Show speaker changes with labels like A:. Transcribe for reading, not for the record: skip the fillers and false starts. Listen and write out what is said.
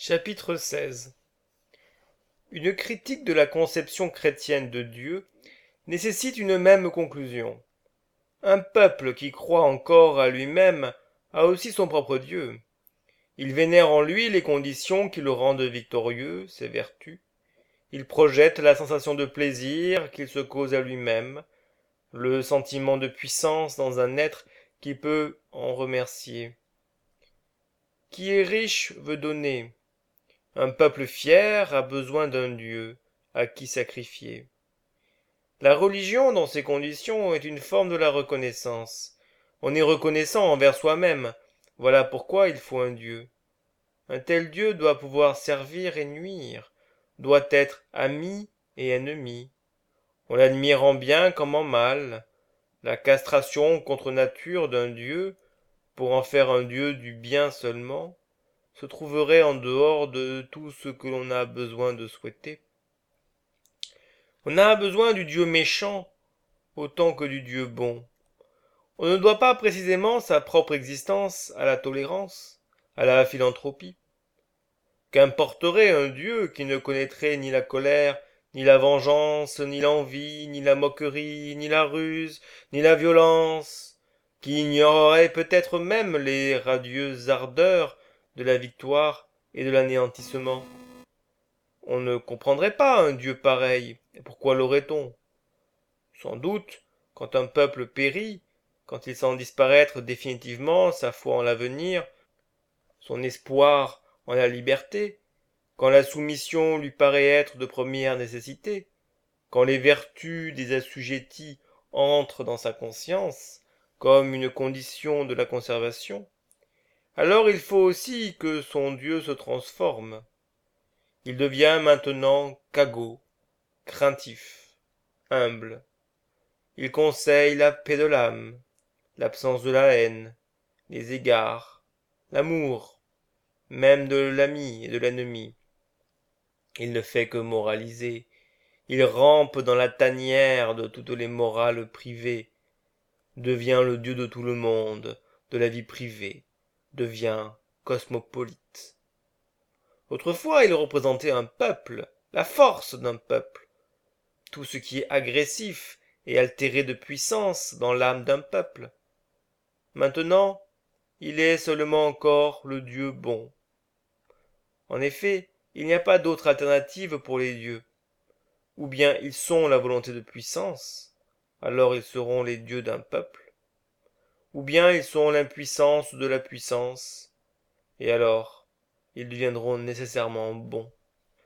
A: Chapitre 16. Une critique de la conception chrétienne de Dieu nécessite une même conclusion. Un peuple qui croit encore à lui-même a aussi son propre Dieu. Il vénère en lui les conditions qui le rendent victorieux, ses vertus. Il projette la sensation de plaisir qu'il se cause à lui-même, le sentiment de puissance dans un être qui peut en remercier. Qui est riche veut donner. Un peuple fier a besoin d'un Dieu à qui sacrifier. La religion, dans ces conditions, est une forme de la reconnaissance. On est reconnaissant envers soi-même. Voilà pourquoi il faut un Dieu. Un tel Dieu doit pouvoir servir et nuire, doit être ami et ennemi. On l'admire en bien comme en mal. La castration contre nature d'un Dieu, pour en faire un Dieu du bien seulement, se trouverait en dehors de tout ce que l'on a besoin de souhaiter. On a besoin du Dieu méchant autant que du Dieu bon. On ne doit pas précisément sa propre existence à la tolérance, à la philanthropie. Qu'importerait un Dieu qui ne connaîtrait ni la colère, ni la vengeance, ni l'envie, ni la moquerie, ni la ruse, ni la violence, qui ignorerait peut-être même les radieuses ardeurs de la victoire et de l'anéantissement. On ne comprendrait pas un Dieu pareil, et pourquoi l'aurait-on? Sans doute, quand un peuple périt, quand il sent disparaître définitivement sa foi en l'avenir, son espoir en la liberté, quand la soumission lui paraît être de première nécessité, quand les vertus des assujettis entrent dans sa conscience comme une condition de la conservation, alors il faut aussi que son Dieu se transforme. Il devient maintenant cagot, craintif, humble. Il conseille la paix de l'âme, l'absence de la haine, les égards, l'amour, même de l'ami et de l'ennemi. Il ne fait que moraliser. Il rampe dans la tanière de toutes les morales privées, devient le dieu de tout le monde, de la vie privée, devient cosmopolite. Autrefois, il représentait un peuple, la force d'un peuple, tout ce qui est agressif et altéré de puissance dans l'âme d'un peuple. Maintenant, il est seulement encore le Dieu bon. En effet, il n'y a pas d'autre alternative pour les dieux. Ou bien ils sont la volonté de puissance, alors ils seront les dieux d'un peuple, ou bien ils sont l'impuissance de la puissance, et alors ils deviendront nécessairement bons.